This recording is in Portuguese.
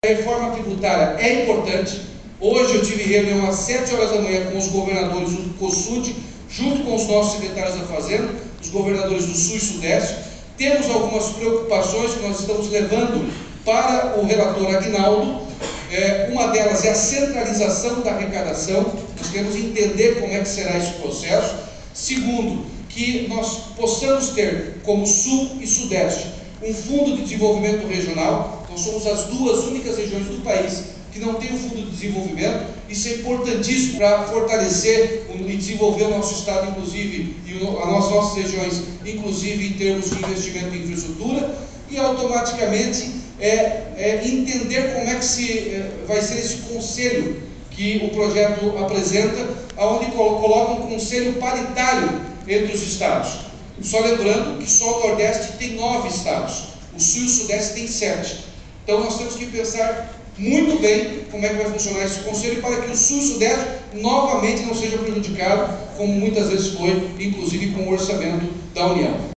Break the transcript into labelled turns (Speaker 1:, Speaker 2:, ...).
Speaker 1: A reforma tributária é importante. Hoje eu tive reunião às 7 horas da manhã com os governadores do COSUD, junto com os nossos secretários da Fazenda, os governadores do Sul e Sudeste. Temos algumas preocupações que nós estamos levando para o relator Aguinaldo. Uma delas é a centralização da arrecadação. Nós queremos entender como é que será esse processo. Segundo, que nós possamos ter, como Sul e Sudeste, um fundo de desenvolvimento regional. Nós somos as duas únicas regiões do país que não tem um fundo de desenvolvimento. Isso é importantíssimo para fortalecer e desenvolver o nosso estado, inclusive, e as nossas regiões, inclusive em termos de investimento em infraestrutura, e automaticamente entender como é que vai ser esse conselho que o projeto apresenta, onde coloca um conselho paritário entre os estados. Só lembrando que só o Nordeste tem 9 estados, o Sul e o Sudeste tem 7. Então nós temos que pensar muito bem como é que vai funcionar esse conselho para que o Sul e o Sudeste novamente não seja prejudicado, como muitas vezes foi, inclusive com o orçamento da União.